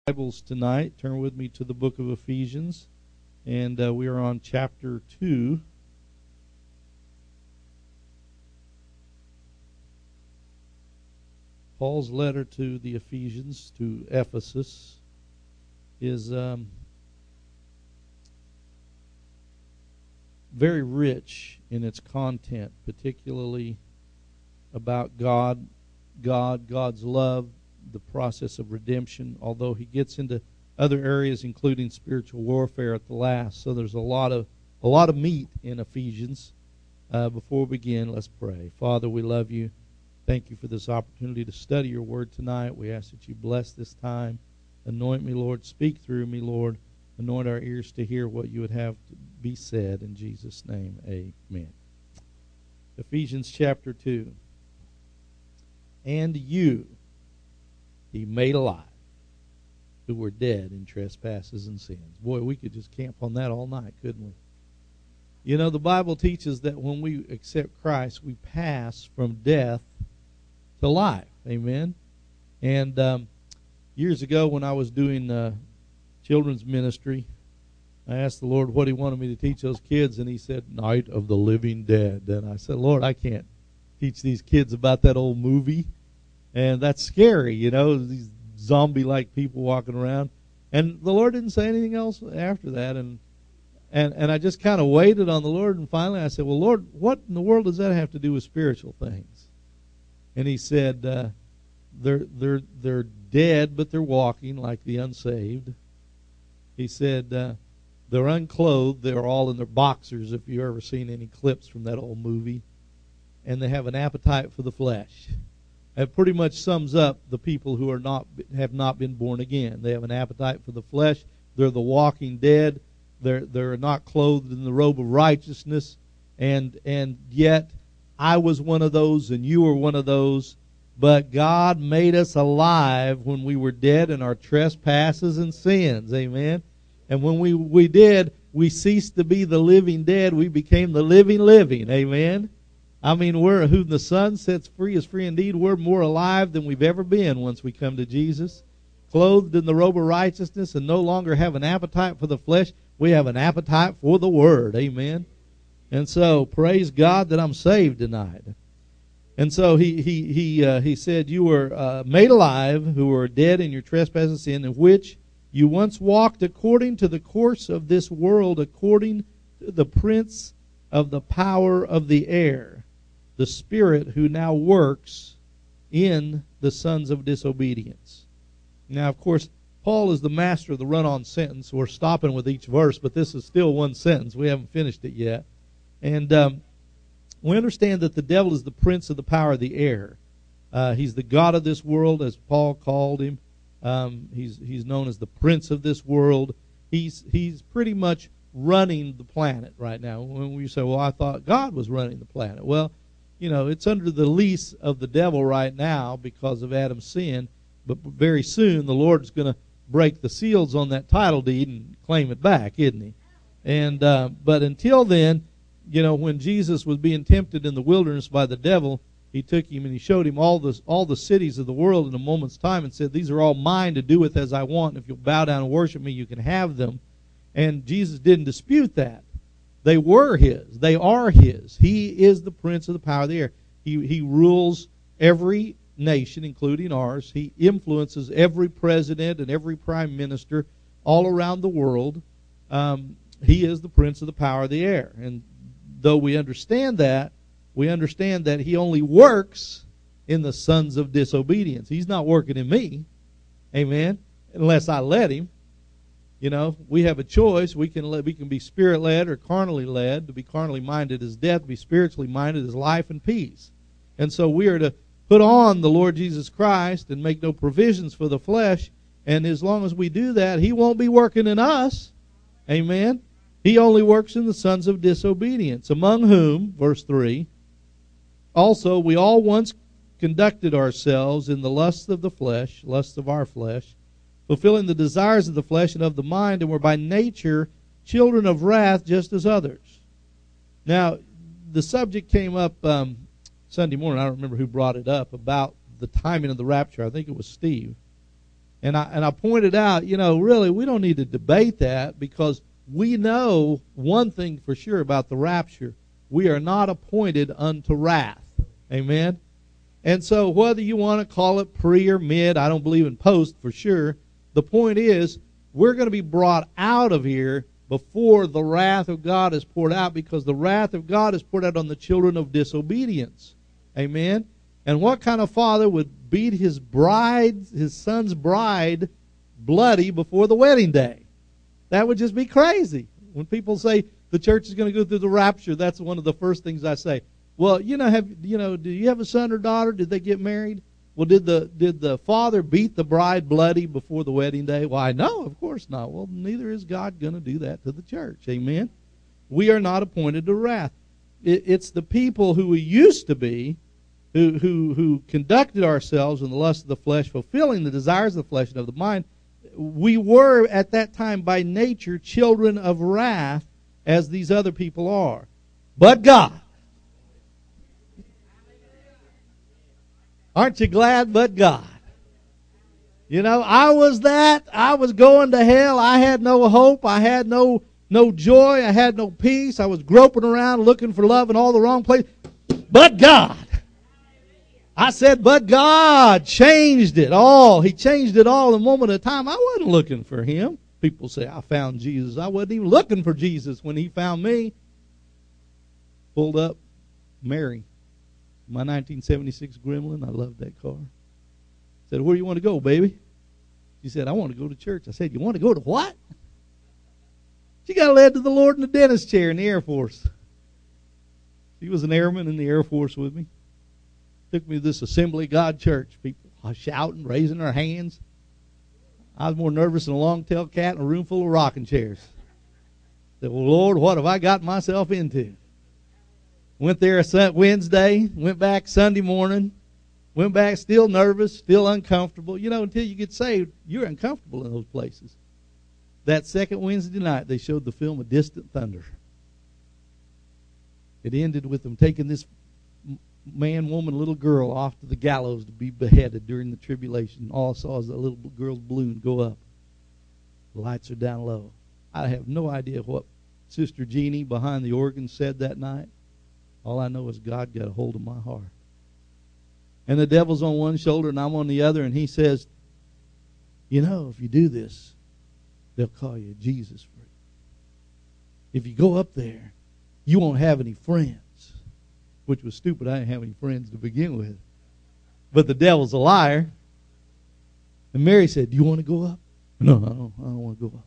Bibles tonight. Turn with me to the book of Ephesians, and we are on chapter 2. Paul's letter to the Ephesians, to Ephesus, is very rich in its content, particularly about God's love, the process of redemption, although he gets into other areas including spiritual warfare at the last. So there's a lot of meat in Ephesians. Before we begin, let's pray. Father, we love you. Thank you for this opportunity to study your word tonight. We ask that you bless this time. Anoint me, Lord. Speak through me, Lord. Anoint our ears to hear what you would have to be said. In Jesus' name, amen. Ephesians chapter 2. And you he made alive, who were dead in trespasses and sins. Boy, we could just camp on that all night, couldn't we? You know, the Bible teaches that when we accept Christ, we pass from death to life. Amen? And years ago when I was doing children's ministry, I asked the Lord what he wanted me to teach those kids, and he said, Night of the Living Dead. And I said, Lord, I can't teach these kids about that old movie. And that's scary, you know, these zombie-like people walking around. And the Lord didn't say anything else after that. And I just kind of waited on the Lord. And finally I said, well, Lord, what in the world does that have to do with spiritual things? And he said, they're dead, but they're walking like the unsaved. He said, they're unclothed. They're all in their boxers, if you've ever seen any clips from that old movie. And they have an appetite for the flesh. It pretty much sums up the people who have not been born again. They have an appetite for the flesh. They're the walking dead. They're not clothed in the robe of righteousness. And yet I was one of those and you were one of those. But God made us alive when we were dead in our trespasses and sins. Amen. And when we did, we ceased to be the living dead. We became the living. Amen. I mean, whom the Son sets free is free indeed. We're more alive than we've ever been once we come to Jesus. Clothed in the robe of righteousness and no longer have an appetite for the flesh. We have an appetite for the Word. Amen. And so, praise God that I'm saved tonight. And so he said, you were made alive, who were dead in your trespasses and sin, in which you once walked according to the course of this world, according to the prince of the power of the air, the spirit who now works in the sons of disobedience. Now, of course, Paul is the master of the run-on sentence. We're stopping with each verse, but this is still one sentence. We haven't finished it yet. And we understand that the devil is the prince of the power of the air. He's the god of this world, as Paul called him. He's known as the prince of this world. He's pretty much running the planet right now. When we say, well, I thought God was running the planet. Well, you know, it's under the lease of the devil right now because of Adam's sin, but very soon the Lord's going to break the seals on that title deed and claim it back, isn't he? And but until then, you know, when Jesus was being tempted in the wilderness by the devil, he took him and he showed him all the cities of the world in a moment's time and said, these are all mine to do with as I want. If you'll bow down and worship me, you can have them. And Jesus didn't dispute that. They were his. They are his. He is the prince of the power of the air. He rules every nation, including ours. He influences every president and every prime minister all around the world. He is the prince of the power of the air. And though we understand that he only works in the sons of disobedience. He's not working in me. Amen. Unless I let him. You know, we have a choice. We can be spirit-led or carnally led. To be carnally minded is death. To be spiritually minded is life and peace. And so we are to put on the Lord Jesus Christ and make no provisions for the flesh. And as long as we do that, he won't be working in us. Amen. He only works in the sons of disobedience, among whom, verse 3, also we all once conducted ourselves in the lusts of the flesh, lusts of our flesh, fulfilling the desires of the flesh and of the mind, and were by nature children of wrath just as others. Now, the subject came up Sunday morning. I don't remember who brought it up, about the timing of the rapture. I think it was Steve. And I pointed out, really, we don't need to debate that, because we know one thing for sure about the rapture. We are not appointed unto wrath. Amen? And so whether you want to call it pre or mid, I don't believe in post for sure. The point is, we're going to be brought out of here before the wrath of God is poured out, because the wrath of God is poured out on the children of disobedience. Amen? And what kind of father would beat his son's bride, bloody before the wedding day? That would just be crazy. When people say the church is going to go through the rapture, that's one of the first things I say. Well, do you have a son or daughter? Did they get married? Well, did the father beat the bride bloody before the wedding day? Why, no, of course not. Well, neither is God going to do that to the church. Amen? We are not appointed to wrath. It's the people who we used to be, who conducted ourselves in the lust of the flesh, fulfilling the desires of the flesh and of the mind. We were at that time by nature children of wrath, as these other people are. But God. Aren't you glad? But God. I was that. I was going to hell. I had no hope. I had no joy. I had no peace. I was groping around looking for love in all the wrong places. But God. I said, but God changed it all. He changed it all in a moment of time. I wasn't looking for Him. People say, I found Jesus. I wasn't even looking for Jesus when He found me. Pulled up Mary, my 1976 Gremlin. I loved that car. Said, where do you want to go, baby? She said, I want to go to church. I said, you want to go to what? She got led to the Lord in the dentist chair in the Air Force. She was an airman in the Air Force with me. Took me to this Assembly of God church. People shouting, raising their hands. I was more nervous than a long-tailed cat in a room full of rocking chairs. Said, well, Lord, what have I got myself into? Went there Wednesday, went back Sunday morning, went back still nervous, still uncomfortable. Until you get saved, you're uncomfortable in those places. That second Wednesday night, they showed the film A Distant Thunder. It ended with them taking this man, woman, little girl off to the gallows to be beheaded during the tribulation. All I saw is that little girl's balloon go up. The lights are down low. I have no idea what Sister Jeannie behind the organ said that night. All I know is God got a hold of my heart. And the devil's on one shoulder and I'm on the other, and he says, if you do this, they'll call you Jesus freak. If you go up there, you won't have any friends. Which was stupid. I didn't have any friends to begin with. But the devil's a liar. And Mary said, do you want to go up? No, I don't want to go up.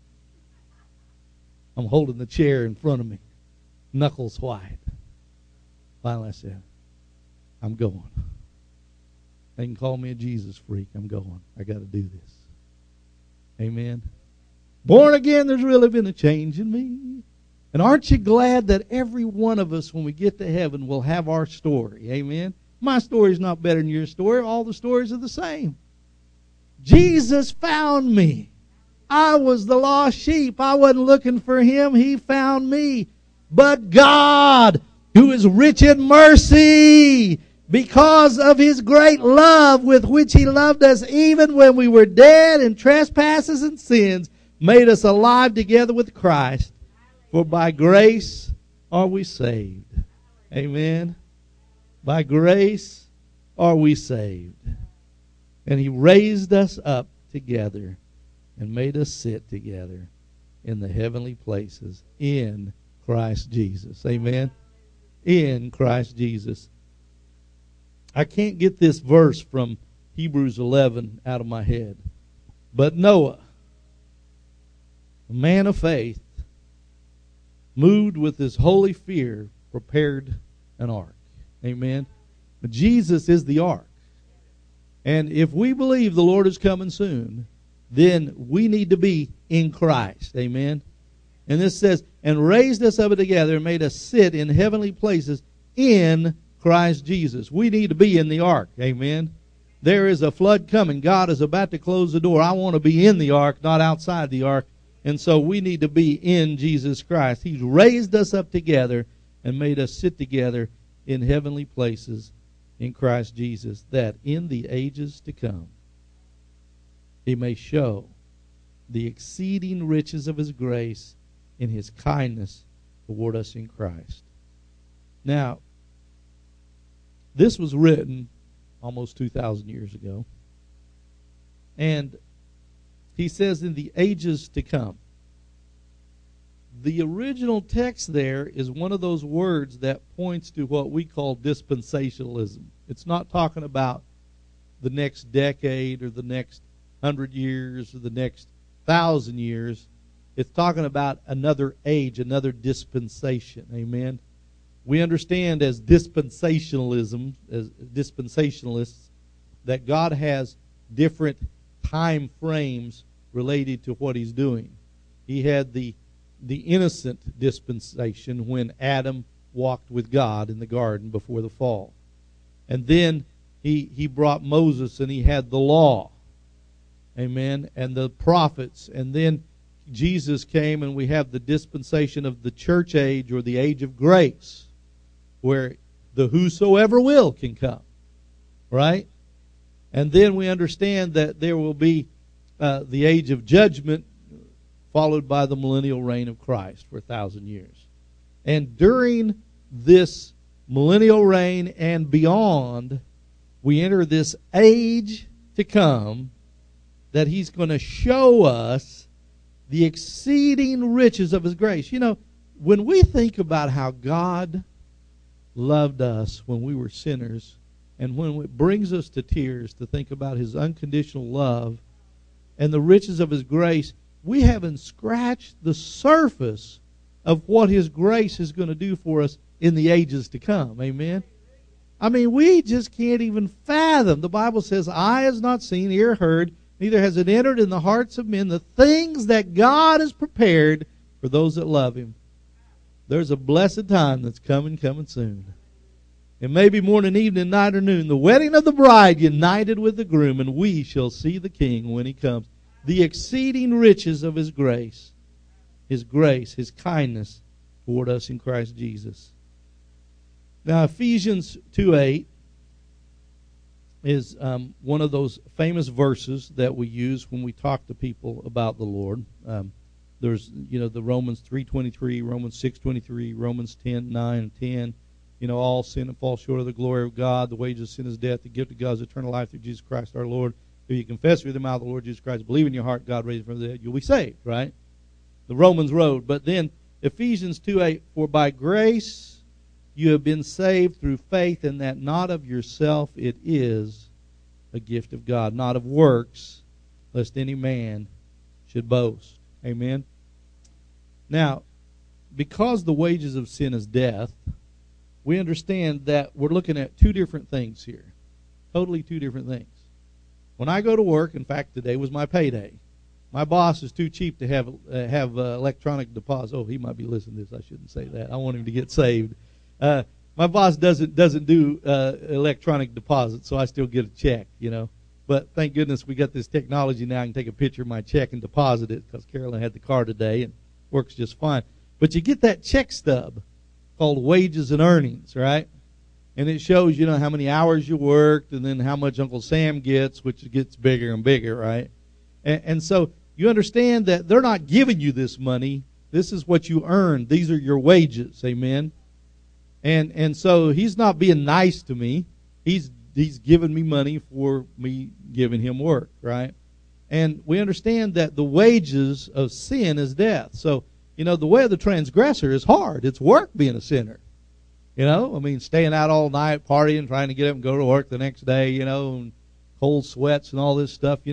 I'm holding the chair in front of me, knuckles white. Finally I said, I'm going. They can call me a Jesus freak. I'm going. I got to do this. Amen. Born again, there's really been a change in me. And aren't you glad that every one of us, when we get to heaven, will have our story? Amen? My story is not better than your story. All the stories are the same. Jesus found me. I was the lost sheep. I wasn't looking for Him. He found me. But God, who is rich in mercy, because of His great love with which He loved us, even when we were dead in trespasses and sins, made us alive together with Christ. For by grace are we saved. Amen. By grace are we saved. And He raised us up together and made us sit together in the heavenly places in Christ Jesus. Amen. In Christ Jesus. I can't get this verse from Hebrews 11 out of my head. But Noah, a man of faith, moved with his holy fear, prepared an ark. Amen. But Jesus is the ark. And if we believe the Lord is coming soon, then we need to be in Christ. Amen. And this says, and raised us up together and made us sit in heavenly places in Christ Jesus. We need to be in the ark. Amen. There is a flood coming. God is about to close the door. I want to be in the ark, not outside the ark. And so we need to be in Jesus Christ. He's raised us up together and made us sit together in heavenly places in Christ Jesus, that in the ages to come He may show the exceeding riches of his grace in his kindness toward us in Christ. Now, this was written almost 2,000 years ago. And he says in the ages to come. The original text there is one of those words that points to what we call dispensationalism. It's not talking about the next decade or the next 100 years or the next 1,000 years. It's talking about another age, another dispensation. Amen. We understand as dispensationalism, as dispensationalists, that God has different time frames related to what he's doing. He had the innocent dispensation when Adam walked with God in the garden before the fall. And then he brought Moses and he had the law. Amen. And the prophets. And then Jesus came and we have the dispensation of the church age or the age of grace, where the whosoever will can come. Right? And then we understand that there will be the age of judgment, followed by the millennial reign of Christ for 1,000 years. And during this millennial reign and beyond, we enter this age to come that he's going to show us the exceeding riches of his grace. You know, when we think about how God loved us when we were sinners, and when it brings us to tears to think about his unconditional love and the riches of his grace, we haven't scratched the surface of what his grace is going to do for us in the ages to come. Amen? I mean, we just can't even fathom. The Bible says, eye has not seen, ear heard, neither has it entered in the hearts of men the things that God has prepared for those that love him. There's a blessed time that's coming soon. It may be morning, evening, night, or noon, the wedding of the bride united with the groom, and we shall see the King when he comes. The exceeding riches of his grace, his kindness toward us in Christ Jesus. Now, Ephesians 2:8 is one of those famous verses that we use when we talk to people about the Lord. There's, the Romans 3:23, Romans 6:23, Romans 10:9 and 10. All sin and fall short of the glory of God. The wages of sin is death. The gift of God is eternal life through Jesus Christ our Lord. If you confess with your mouth the Lord Jesus Christ, believe in your heart God raised him from the dead, you'll be saved, right? The Romans road. But then Ephesians 2:8, for by grace you have been saved through faith, and that not of yourself, it is a gift of God, not of works, lest any man should boast. Amen? Now, because the wages of sin is death, we understand that we're looking at two different things here. Totally two different things. When I go to work, in fact, today was my payday. My boss is too cheap to have electronic deposit. Oh, he might be listening to this. I shouldn't say that. I want him to get saved. My boss doesn't do electronic deposits, so I still get a check, But thank goodness we got this technology now. I can take a picture of my check and deposit it, because Carolyn had the car today and works just fine. But you get that check stub called wages and earnings, right? And it shows, how many hours you worked and then how much Uncle Sam gets, which gets bigger and bigger, right? And so you understand that they're not giving you this money. This is what you earned. These are your wages, amen? And so he's not being nice to me. He's giving me money for me giving him work, right? And we understand that the wages of sin is death. So, the way of the transgressor is hard. It's work being a sinner. Staying out all night, partying, trying to get up and go to work the next day, and cold sweats and all this stuff,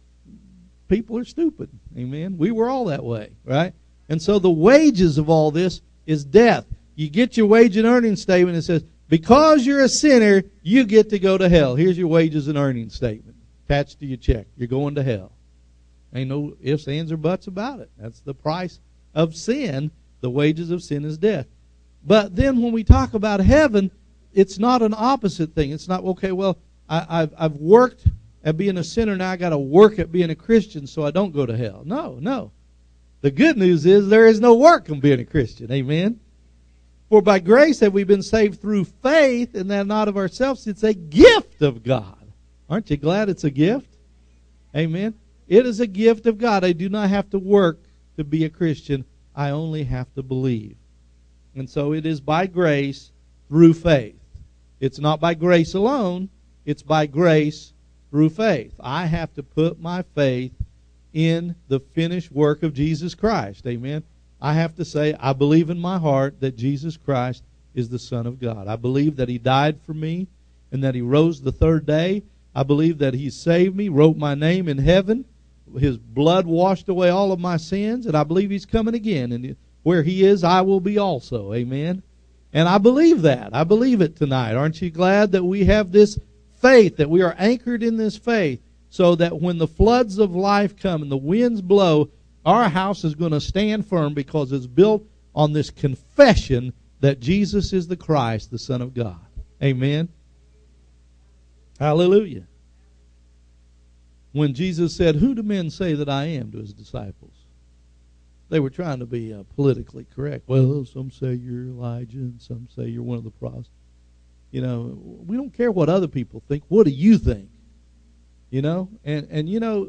people are stupid. Amen. We were all that way, right? And so the wages of all this is death. You get your wage and earnings statement. It says, because you're a sinner, you get to go to hell. Here's your wages and earnings statement attached to your check. You're going to hell. Ain't no ifs, ands, or buts about it. That's the price of sin. The wages of sin is death. But then when we talk about heaven, it's not an opposite thing. It's not, okay, well, I've worked at being a sinner, now I got to work at being a Christian so I don't go to hell. No. The good news is there is no work in being a Christian. Amen? For by grace have we been saved through faith, and that not of ourselves. It's a gift of God. Aren't you glad it's a gift? Amen? it is a gift of God. I do not have to work to be a Christian. I only have to believe. And so it is by grace through faith. It's not by grace alone. It's by grace through faith. I have to put my faith in the finished work of Jesus Christ. Amen. I have to say, I believe in my heart that Jesus Christ is the Son of God. I believe that He died for me and that He rose the third day. I believe that He saved me, wrote my name in heaven. His blood washed away all of my sins, and I believe He's coming again. And where He is, I will be also. Amen. And I believe that. I believe it tonight. Aren't you glad that we have this faith, that we are anchored in this faith, so that when the floods of life come and the winds blow, our house is going to stand firm because it's built on this confession that Jesus is the Christ, the Son of God. Amen. Hallelujah. When Jesus said, "Who do men say that I am?" to His disciples, they were trying to be politically correct. Well, some say you're Elijah and some say you're one of the prophets. You know, we don't care what other people think. What do you think? You know, and you know,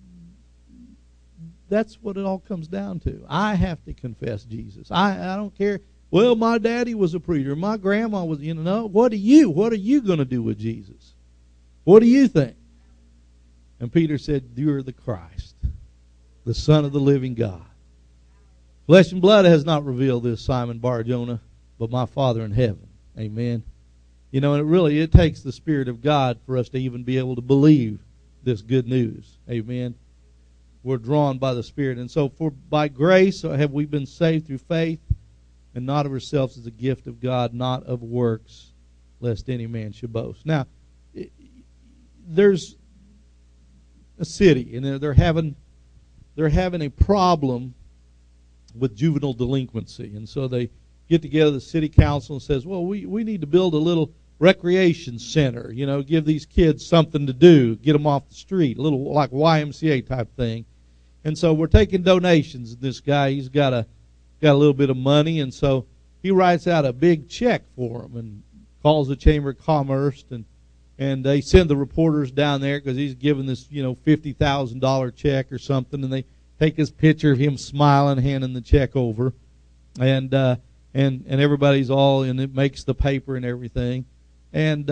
that's what it all comes down to. I have to confess Jesus. I don't care. Well, my daddy was a preacher. My grandma was, you know, what are you going to do with Jesus? What do you think? And Peter said, "You're the Christ, the Son of the living God. Flesh and blood has not revealed this, Simon Bar-Jonah, but my Father in heaven." Amen. You know, and it takes the Spirit of God for us to even be able to believe this good news. Amen. We're drawn by the Spirit. And so by grace have we been saved through faith, and not of ourselves, as a gift of God, not of works, lest any man should boast. Now, there's a city, and they're having a problem with juvenile delinquency. And so they get together, the city council, and says, well, we need to build a little recreation center, you know, give these kids something to do, get them off the street, a little like YMCA type thing. And so we're taking donations. This guy, he's got a little bit of money, and so he writes out a big check for them and calls the Chamber of Commerce, and they send the reporters down there because he's given this, you know, $50,000 check or something, and they take his picture of him smiling, handing the check over, and everybody's all, and it makes the paper and everything, and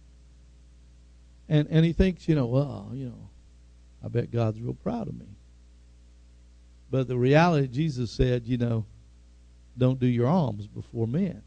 he thinks, you know, well, you know, I bet God's real proud of me. But the reality, Jesus said, you know, don't do your alms before men.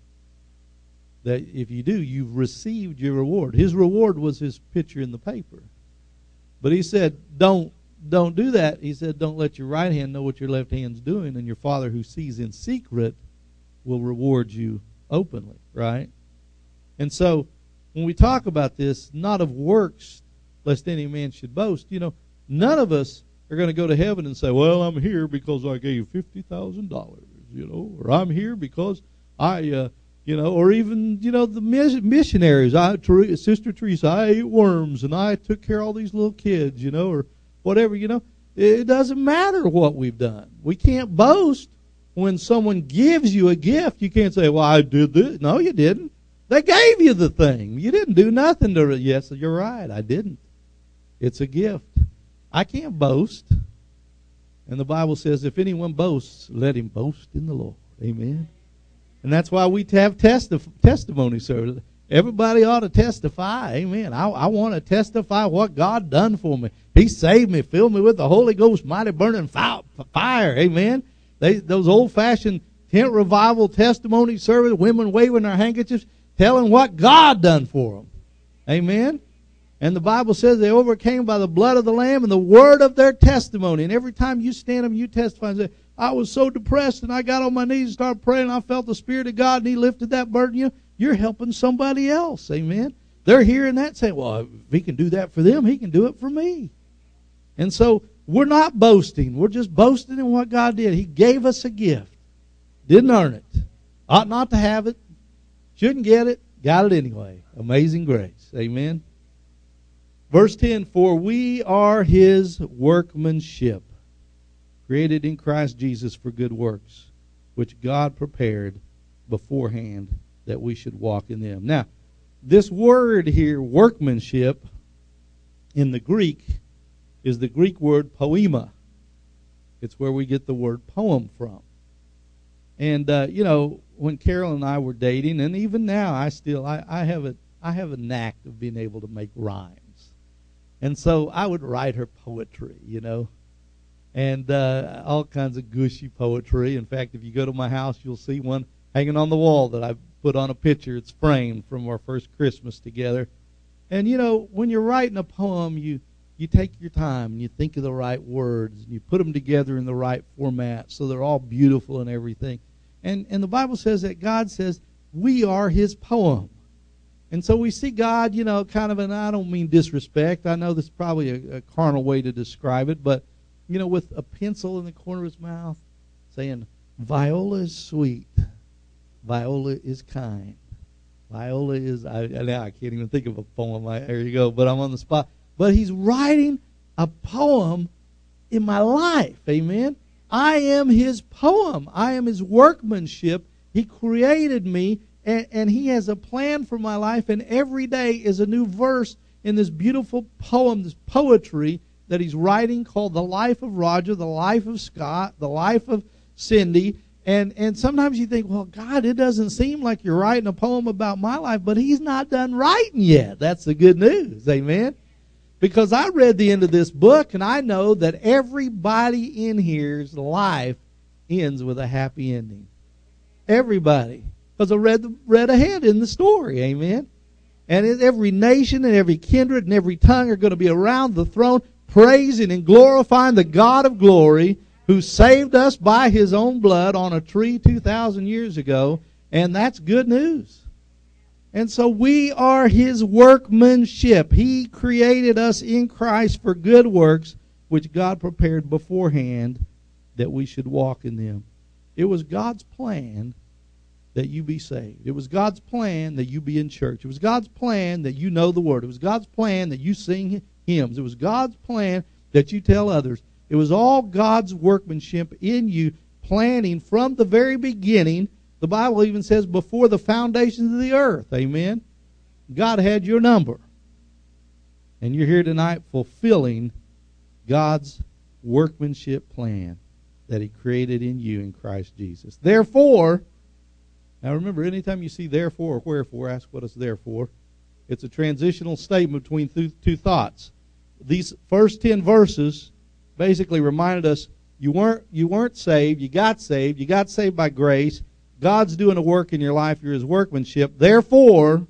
That if you do, you've received your reward. His reward was his picture in the paper. But he said, don't do that. He said, don't let your right hand know what your left hand's doing, and your Father who sees in secret will reward you openly, right? And so when we talk about this, not of works, lest any man should boast, you know, none of us are going to go to heaven and say, well, I'm here because I gave $50,000, you know, or I'm here because I, you know, or even, you know, the missionaries. Sister Teresa, I ate worms and I took care of all these little kids, you know, or whatever, you know. It doesn't matter what we've done. We can't boast when someone gives you a gift. You can't say, well, I did this. No, you didn't. They gave you the thing. You didn't do nothing to it. Yes, you're right. I didn't. It's a gift. I can't boast. And the Bible says, if anyone boasts, let him boast in the Lord. Amen. And that's why we have testimony service. Everybody ought to testify. Amen. I want to testify what God done for me. He saved me, filled me with the Holy Ghost, mighty burning fire. Amen. Those old-fashioned tent revival testimony service, women waving their handkerchiefs, telling what God done for them. Amen. And the Bible says they overcame by the blood of the Lamb and the word of their testimony. And every time you stand up and you testify and say, I was so depressed and I got on my knees and started praying and I felt the Spirit of God and He lifted that burden. You're helping somebody else. Amen. They're hearing that saying, well, if He can do that for them, He can do it for me. And so we're not boasting. We're just boasting in what God did. He gave us a gift. Didn't earn it. Ought not to have it. Shouldn't get it. Got it anyway. Amazing grace. Amen. Verse 10, for we are His workmanship, created in Christ Jesus for good works, which God prepared beforehand that we should walk in them. Now, this word here, workmanship, in the Greek, is the Greek word poema. It's where we get the word poem from. And when Carol and I were dating, and even now, I have a knack of being able to make rhymes. And so I would write her poetry, and all kinds of gushy poetry. In fact, if you go to my house, you'll see one hanging on the wall that I put on a picture. It's framed from our first Christmas together. And, when you're writing a poem, you take your time and you think of the right words and you put them together in the right format so they're all beautiful and everything. And the Bible says that God says we are his poem. And so we see God, kind of, and I don't mean disrespect. I know this is probably a carnal way to describe it, but, with a pencil in the corner of his mouth saying, Viola is sweet. Viola is kind. Viola is, now I can't even think of a poem. There you go, but I'm on the spot. But he's writing a poem in my life, amen? I am his poem. I am his workmanship. He created me, and he has a plan for my life, and every day is a new verse in this beautiful poem, this poetry that he's writing called The Life of Roger, The Life of Scott, The Life of Cindy. And sometimes you think, well, God, it doesn't seem like you're writing a poem about my life, but he's not done writing yet. That's the good news, amen? Because I read the end of this book, and I know that everybody in here's life ends with a happy ending. Everybody. Because I read ahead in the story, amen? And every nation and every kindred and every tongue are going to be around the throne praising and glorifying the God of glory who saved us by his own blood on a tree 2,000 years ago. And that's good news. And so we are his workmanship. He created us in Christ for good works, which God prepared beforehand that we should walk in them. It was God's plan that you be saved. It was God's plan that you be in church. It was God's plan that you know the Word. It was God's plan that you sing hymns. It was God's plan that you tell others. It was all God's workmanship in you, planning from the very beginning. The Bible even says before the foundations of the earth. Amen? God had your number. And you're here tonight fulfilling God's workmanship plan that he created in you in Christ Jesus. Therefore, now remember, anytime you see therefore or wherefore, ask what it's there for. It's a transitional statement between two thoughts. These first 10 verses basically reminded us you weren't saved, you got saved by grace. God's doing a work in your life, you're his workmanship. Therefore,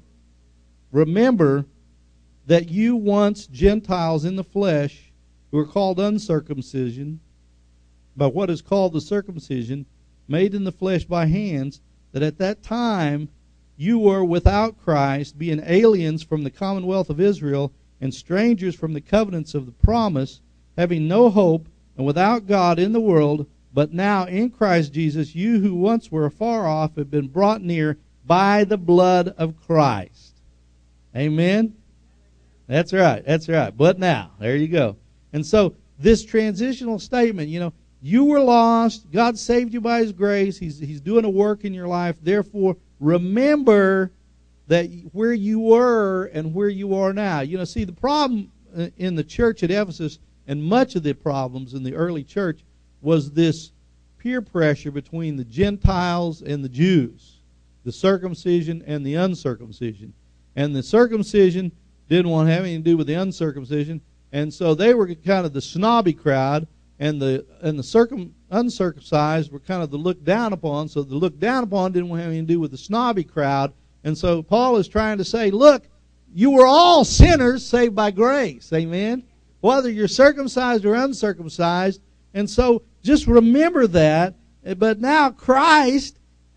remember that you once Gentiles in the flesh who are called uncircumcision by what is called the circumcision made in the flesh by hands, that at that time you were without Christ, being aliens from the commonwealth of Israel and strangers from the covenants of the promise, having no hope and without God in the world. But now in Christ Jesus, you who once were afar off have been brought near by the blood of Christ. Amen? That's right. But now, there you go. And so this transitional statement, you were lost. God saved you by his grace. He's doing a work in your life. Therefore, remember that where you were and where you are now. See, the problem in the church at Ephesus, and much of the problems in the early church, was this peer pressure between the Gentiles and the Jews, the circumcision and the uncircumcision. And the circumcision didn't want to have anything to do with the uncircumcision, and so they were kind of the snobby crowd, and the uncircumcised were kind of the looked down upon. So the looked down upon didn't want to have anything to do with the snobby crowd. And so Paul is trying to say, look, you were all sinners saved by grace. Amen? Whether you're circumcised or uncircumcised. And so just remember that. But now Christ,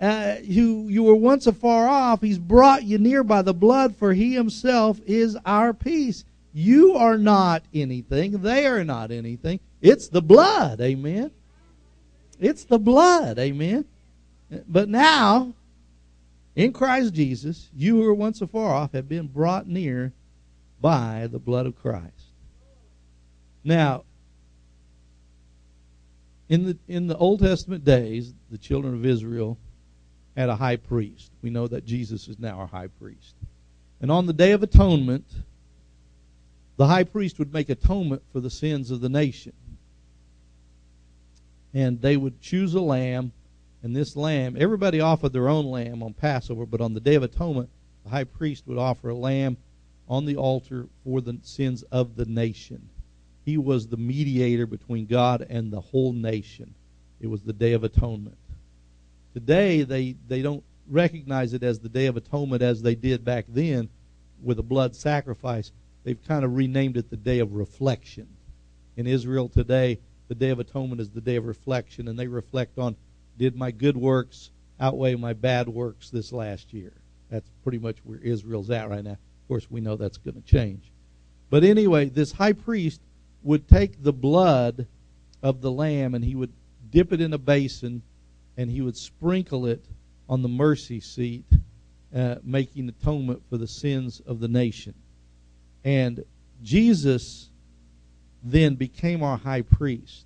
who you were once afar off, he's brought you near by the blood, for he himself is our peace. You are not anything. They are not anything. It's the blood. Amen? It's the blood. Amen? But now, in Christ Jesus, you who were once afar off have been brought near by the blood of Christ. Now, in the Old Testament days, the children of Israel had a high priest. We know that Jesus is now our high priest. And on the Day of Atonement, the high priest would make atonement for the sins of the nation. And they would choose a lamb, and this lamb, everybody offered their own lamb on Passover, but on the Day of Atonement, the high priest would offer a lamb on the altar for the sins of the nation. He was the mediator between God and the whole nation. It was the Day of Atonement. Today, they don't recognize it as the Day of Atonement as they did back then with a blood sacrifice. They've kind of renamed it the Day of Reflection. In Israel today, the Day of Atonement is the day of reflection, and they reflect on, did my good works outweigh my bad works this last year? That's pretty much where Israel's at right now. Of course, we know that's going to change. But anyway, this high priest would take the blood of the lamb, and he would dip it in a basin, and he would sprinkle it on the mercy seat, making atonement for the sins of the nation. And Jesus then became our high priest.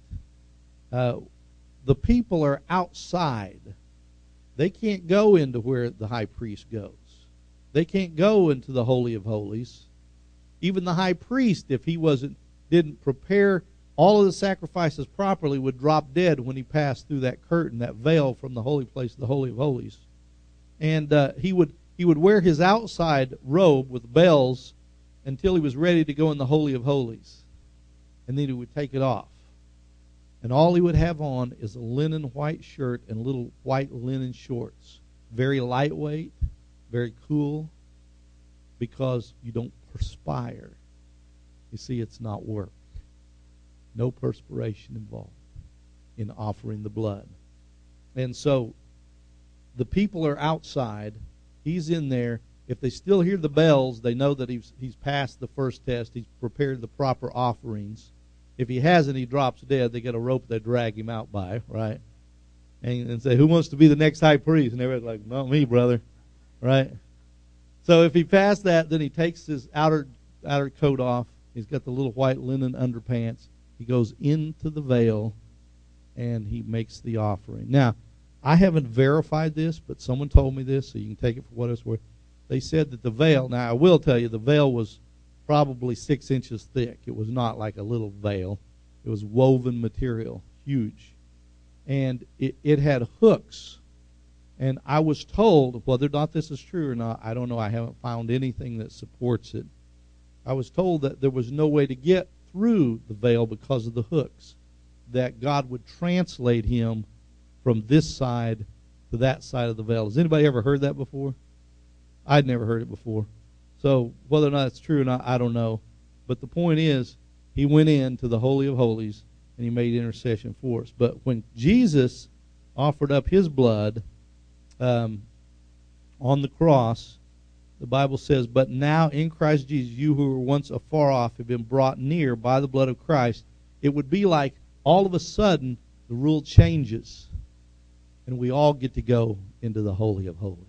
The people are outside. They can't go into where the high priest goes. They can't go into the Holy of Holies. Even the high priest, if he didn't prepare all of the sacrifices properly, would drop dead when he passed through that curtain, that veil from the holy place to the Holy of Holies. And he would wear his outside robe with bells until he was ready to go in the Holy of Holies. And then he would take it off. And all he would have on is a linen white shirt and little white linen shorts. Very lightweight, very cool, because you don't perspire. You see, it's not work. No perspiration involved in offering the blood. And so the people are outside. He's in there. If they still hear the bells, they know that he's passed the first test. He's prepared the proper offerings. If he hasn't, he drops dead. They get a rope they drag him out by, right? And say, who wants to be the next high priest? And everybody's like, not me, brother, right? So if he passed that, then he takes his outer coat off. He's got the little white linen underpants. He goes into the veil, and he makes the offering. Now, I haven't verified this, but someone told me this, so you can take it for what it's worth. They said that the veil, now I will tell you, the veil was probably 6 inches thick. It was not like a little veil. It was woven material, huge. And it had hooks. And I was told, whether or not this is true or not, I don't know. I haven't found anything that supports it. I was told that there was no way to get through the veil because of the hooks, that God would translate him from this side to that side of the veil. Has anybody ever heard that before? I'd never heard it before. So whether or not it's true or not, I don't know. But the point is, he went into the Holy of Holies, and he made intercession for us. But when Jesus offered up his blood on the cross, the Bible says, but now in Christ Jesus, you who were once afar off have been brought near by the blood of Christ. It would be like all of a sudden the rule changes, and we all get to go into the Holy of Holies.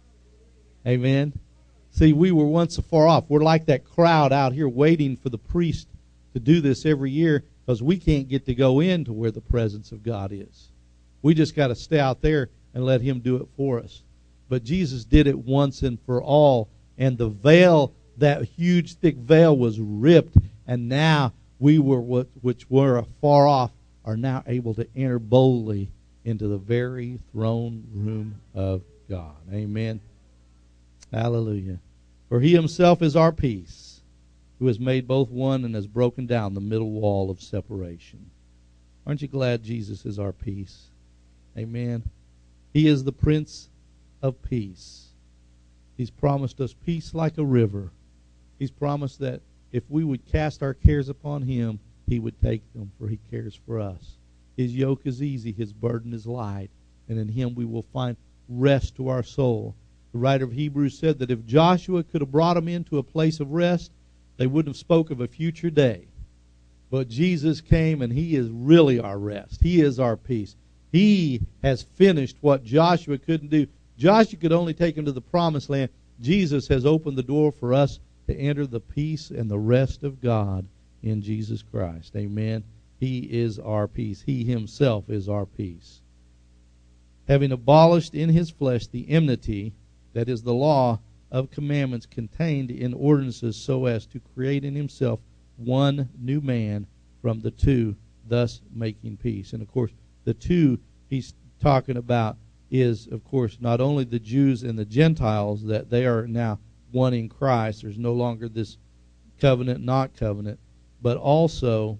Amen. See, we were once afar off. We're like that crowd out here waiting for the priest to do this every year because we can't get to go into where the presence of God is. We just got to stay out there and let him do it for us. But Jesus did it once and for all, and the veil, that huge thick veil, was ripped, and now we which were afar off are now able to enter boldly into the very throne room of God. Amen. Hallelujah. For he himself is our peace, who has made both one and has broken down the middle wall of separation. Aren't you glad Jesus is our peace? Amen. He is the Prince of Peace. He's promised us peace like a river. He's promised that if we would cast our cares upon him, he would take them, for he cares for us. His yoke is easy, his burden is light, and in him we will find rest to our soul. The writer of Hebrews said that if Joshua could have brought them into a place of rest, they wouldn't have spoke of a future day. But Jesus came, and he is really our rest. He is our peace. He has finished what Joshua couldn't do. Joshua could only take him to the promised land. Jesus has opened the door for us to enter the peace and the rest of God in Jesus Christ. Amen. He is our peace. He himself is our peace. Having abolished in his flesh the enmity, that is the law of commandments contained in ordinances, so as to create in himself one new man from the two, thus making peace. And, of course, the two he's talking about is, of course, not only the Jews and the Gentiles, that they are now one in Christ. There's no longer this covenant, not covenant, but also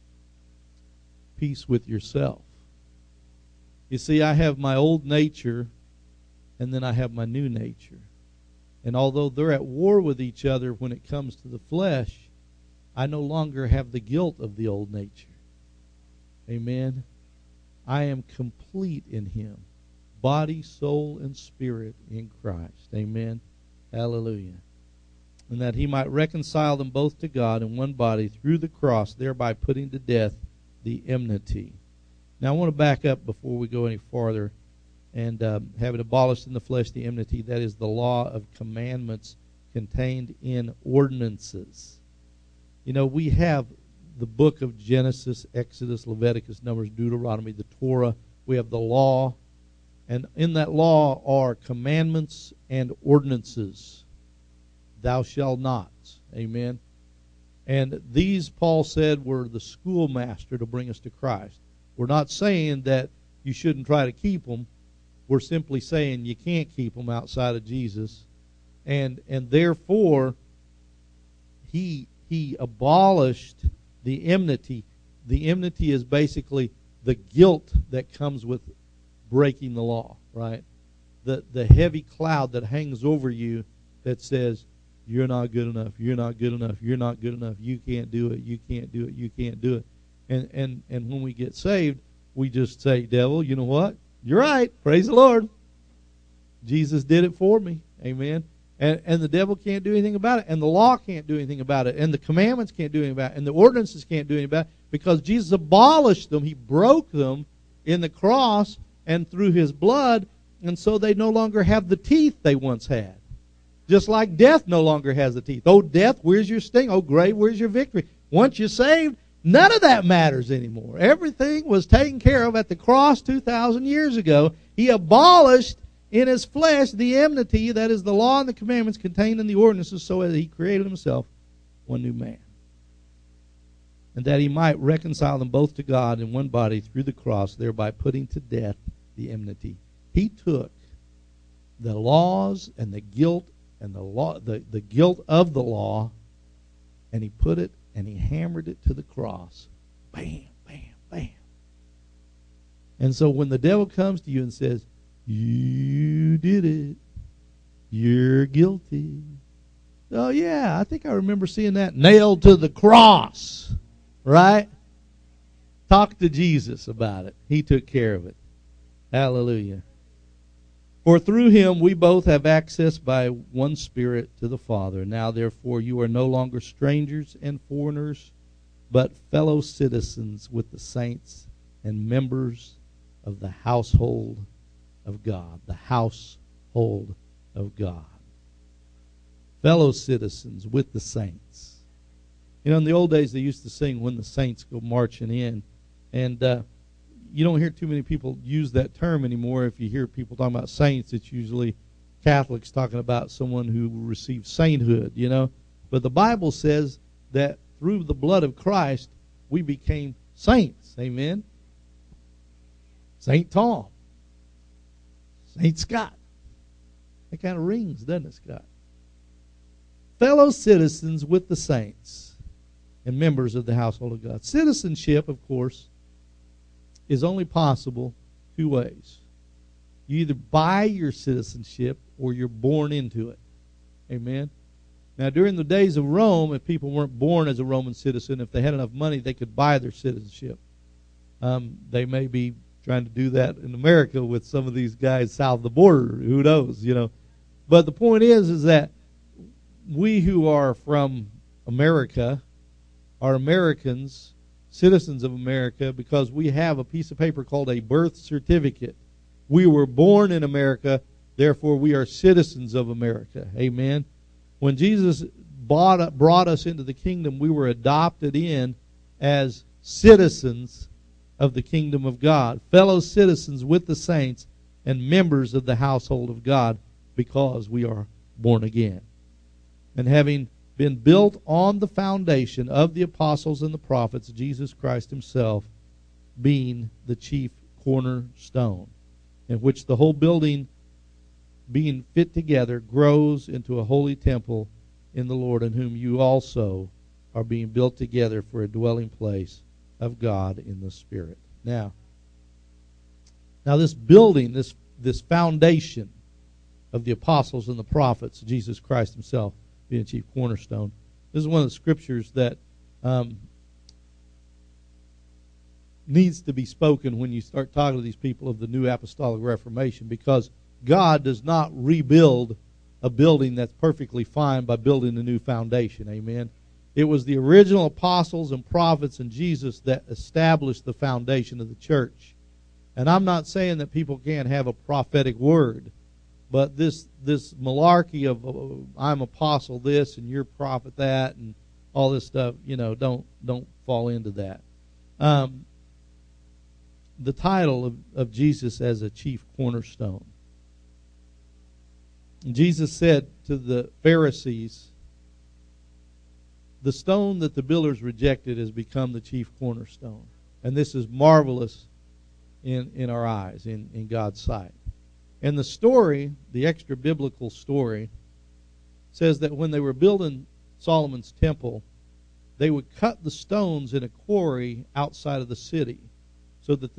peace with yourself. You see, I have my old nature, and then I have my new nature. And although they're at war with each other when it comes to the flesh, I no longer have the guilt of the old nature. Amen. I am complete in Him, body, soul, and spirit in Christ. Amen. Hallelujah. And that He might reconcile them both to God in one body through the cross, thereby putting to death the enmity. Now I want to back up before we go any farther. And having abolished in the flesh the enmity, that is the law of commandments contained in ordinances. You know, we have the book of Genesis, Exodus, Leviticus, Numbers, Deuteronomy, the Torah. We have the law. And in that law are commandments and ordinances. Thou shalt not. Amen. And these, Paul said, were the schoolmaster to bring us to Christ. We're not saying that you shouldn't try to keep them. We're simply saying you can't keep them outside of Jesus. And therefore, he abolished the enmity. The enmity is basically the guilt that comes with breaking the law, right? The heavy cloud that hangs over you that says, you're not good enough, you're not good enough, you're not good enough, you can't do it, you can't do it, you can't do it. And when we get saved, we just say, devil, you know what? You're right. Praise the Lord. Jesus did it for me. Amen. And the devil can't do anything about it. And the law can't do anything about it. And the commandments can't do anything about it. And the ordinances can't do anything about it. Because Jesus abolished them. He broke them in the cross and through His blood. And so they no longer have the teeth they once had. Just like death no longer has the teeth. Oh, death, where's your sting? Oh, grave, where's your victory? Once you're saved, none of that matters anymore. Everything was taken care of at the cross 2,000 years ago. He abolished in His flesh the enmity, that is the law and the commandments contained in the ordinances, so that He created Himself one new man. And that He might reconcile them both to God in one body through the cross, thereby putting to death the enmity. He took the laws and the guilt and the guilt of the law, and He put it and He hammered it to the cross. Bam, bam, bam. And so when the devil comes to you and says, you did it, you're guilty. Oh, yeah, I think I remember seeing that nailed to the cross, right? Talk to Jesus about it. He took care of it. Hallelujah. For through Him we both have access by one Spirit to the Father. Now, therefore, you are no longer strangers and foreigners, but fellow citizens with the saints and members of the household of God. The household of God. Fellow citizens with the saints. You know, in the old days they used to sing When the Saints Go Marching In. And you don't hear too many people use that term anymore. If you hear people talking about saints, it's usually Catholics talking about someone who received sainthood, you know. But the Bible says that through the blood of Christ, we became saints. Amen. St. Tom. St. Scott. That kind of rings, doesn't it, Scott? Fellow citizens with the saints and members of the household of God. Citizenship, of course, is only possible two ways. You either buy your citizenship or you're born into it. Amen. Now, during the days of Rome, if people weren't born as a Roman citizen, if they had enough money, they could buy their citizenship. They may be trying to do that in America with some of these guys south of the border. Who knows, you know. But the point is that we who are from America are Americans, citizens of America, because we have a piece of paper called a birth certificate. We were born in America, therefore we are citizens of America. Amen. When Jesus brought us into the kingdom, we were adopted in as citizens of the kingdom of God, fellow citizens with the saints and members of the household of God, because we are born again. And having been built on the foundation of the apostles and the prophets, Jesus Christ himself being the chief cornerstone, in which the whole building being fit together grows into a holy temple in the Lord, in whom you also are being built together for a dwelling place of God in the Spirit. Now this building, this foundation of the apostles and the prophets, Jesus Christ himself being the chief cornerstone, this is one of the scriptures that needs to be spoken when you start talking to these people of the New Apostolic Reformation, because God does not rebuild a building that's perfectly fine by building a new foundation. Amen. It was the original apostles and prophets and Jesus that established the foundation of the church. And I'm not saying that people can't have a prophetic word, but this malarkey of I'm apostle this and you're prophet that and all this stuff, don't fall into that. The title of Jesus as a chief cornerstone. Jesus said to the Pharisees, the stone that the builders rejected has become the chief cornerstone. And this is marvelous in our eyes, in God's sight. And the story, the extra biblical story, says that when they were building Solomon's temple, they would cut the stones in a quarry outside of the city, so that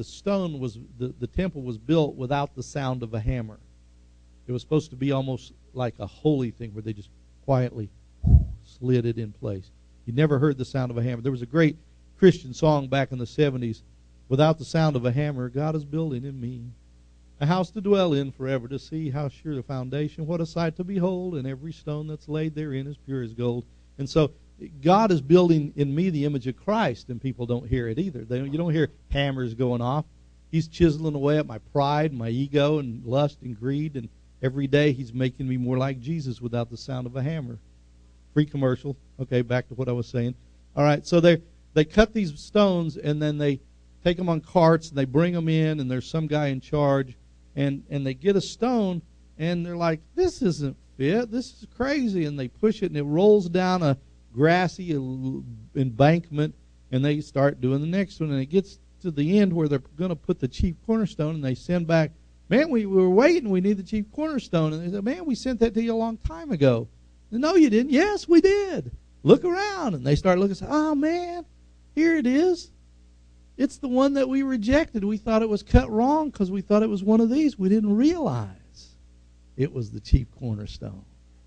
the temple was built without the sound of a hammer. It was supposed to be almost like a holy thing where they just quietly slid it in place. You never heard the sound of a hammer. There was a great Christian song back in the 70s, without the sound of a hammer, God is building in me a house to dwell in forever, to see how sure the foundation, what a sight to behold, and every stone that's laid therein is pure as gold. And so God is building in me the image of Christ, and people don't hear it either. You don't hear hammers going off. He's chiseling away at my pride, my ego, and lust and greed, and every day he's making me more like Jesus without the sound of a hammer. Free commercial. Okay, back to what I was saying. All right, so they cut these stones, and then they take them on carts, and they bring them in, and there's some guy in charge, and they get a stone, and they're like, this isn't fit. This is crazy. And they push it, and it rolls down a grassy embankment, and they start doing the next one, and it gets to the end where they're going to put the chief cornerstone, and they send back, man, we were waiting. We need the chief cornerstone. And they said, man, we sent that to you a long time ago. No, you didn't. Yes, we did. Look around. And they start looking and say, oh, man, here it is. It's the one that we rejected. We thought it was cut wrong because we thought it was one of these. We didn't realize it was the chief cornerstone.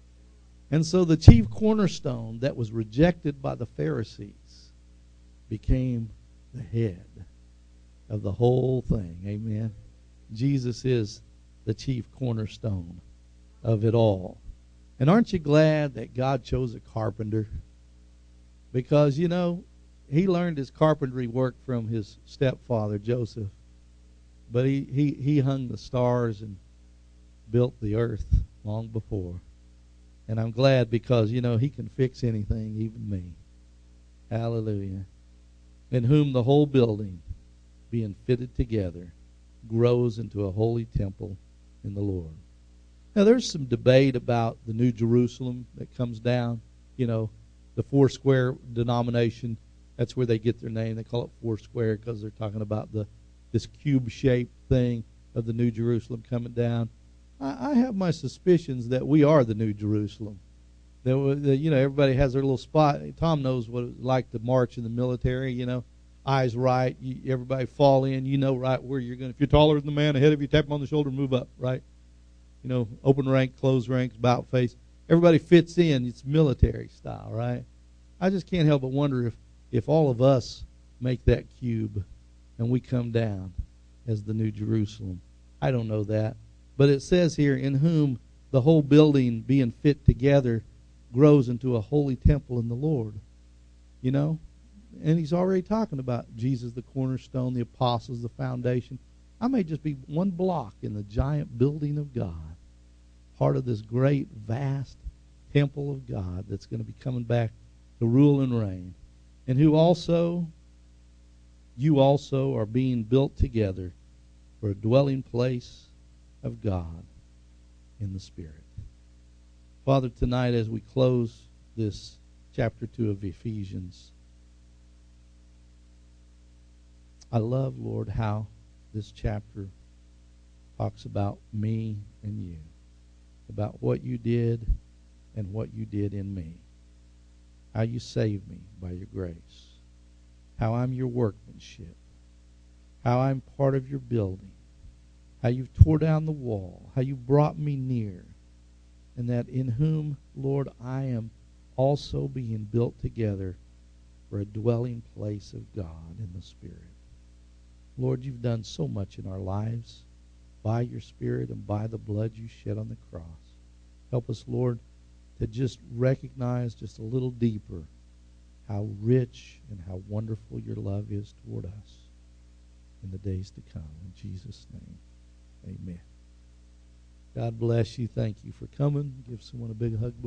And so the chief cornerstone that was rejected by the Pharisees became the head of the whole thing. Amen. Jesus is the chief cornerstone of it all. And aren't you glad that God chose a carpenter? Because, he learned his carpentry work from his stepfather, Joseph. But he hung the stars and built the earth long before. And I'm glad because, he can fix anything, even me. Hallelujah. In whom the whole building, being fitted together, grows into a holy temple in the Lord. Now, there's some debate about the New Jerusalem that comes down. The Foursquare denomination, that's where they get their name. They call it Foursquare because they're talking about this cube-shaped thing of the New Jerusalem coming down. I have my suspicions that we are the New Jerusalem. That everybody has their little spot. Tom knows what it's like to march in the military. Eyes right, everybody fall in. Right where you're going. If you're taller than the man ahead of you, tap him on the shoulder, move up. Right. Open rank, close ranks, about face. Everybody fits in. It's military style, right? I just can't help but wonder if all of us make that cube and we come down as the New Jerusalem. I don't know that. But it says here, in whom the whole building being fit together grows into a holy temple in the Lord. And he's already talking about Jesus, the cornerstone, the apostles, the foundation. I may just be one block in the giant building of God, part of this great, vast temple of God that's going to be coming back to rule and reign. And you also are being built together for a dwelling place of God in the Spirit. Father, tonight as we close this chapter 2 of Ephesians. I love, Lord, how this chapter talks about me and you, about what you did and what you did in me, how you saved me by your grace, how I'm your workmanship, how I'm part of your building, how you've tore down the wall, how you brought me near, and that in whom, Lord, I am also being built together for a dwelling place of God in the Spirit. Lord, you've done so much in our lives by your Spirit and by the blood you shed on the cross. Help us, Lord, to just recognize just a little deeper how rich and how wonderful your love is toward us in the days to come. In Jesus' name, amen. God bless you. Thank you for coming. Give someone a big hug.